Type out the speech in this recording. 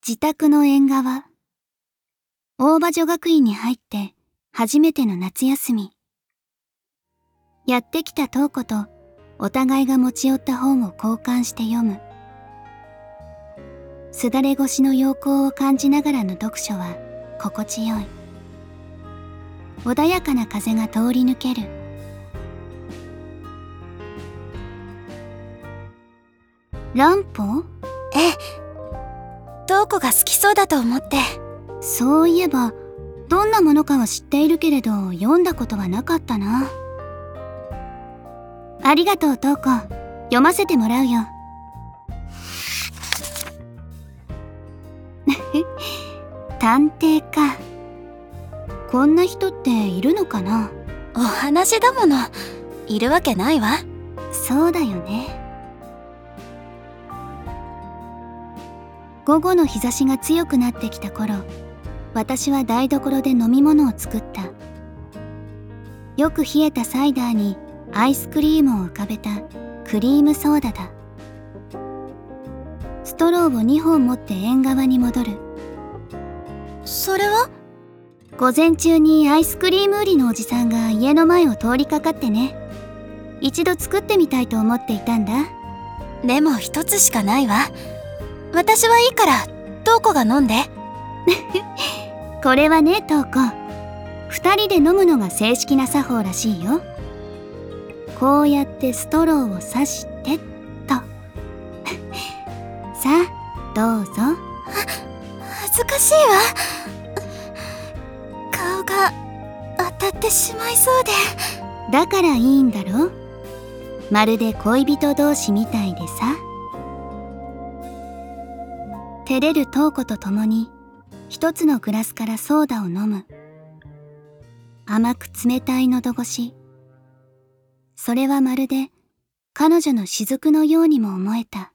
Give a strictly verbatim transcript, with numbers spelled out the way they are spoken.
自宅の縁側。大場女学院に入って初めての夏休み。やってきた瞳子とお互いが持ち寄った本を交換して読む。すだれ越しの陽光を感じながらの読書は心地よい。穏やかな風が通り抜ける。乱歩？ ええ。瞳子が好きそうだと思って。 そういえば、どんなものかは知っているけれど、読んだことはなかったな。ありがとう、瞳子。読ませてもらうよ。探偵か。こんな人っているのかな？ お話だもの。いるわけないわ。 そうだよね。午後の日差しが強くなってきた頃、私は台所で飲み物を作った。よく冷えたサイダーにアイスクリームを浮かべたクリームソーダだ。ストローをにほん持って縁側に戻る。 それは？ 午前中にアイスクリーム売りのおじさんが家の前を通りかかってね。一度作ってみたいと思っていたんだ。 でも一つしかないわ。私はいいから瞳子が飲んで。 これはね、瞳子。二人で飲むのが正式な作法らしいよ。こうやってストローを刺してっと。さあ、どうぞ。 恥ずかしいわ。顔が当たってしまいそうで。 だからいいんだろ。まるで恋人同士みたいでさ。照れる瞳子と共に一つのグラスからソーダを飲む。甘く冷たい喉越し。それはまるで彼女の雫のようにも思えた。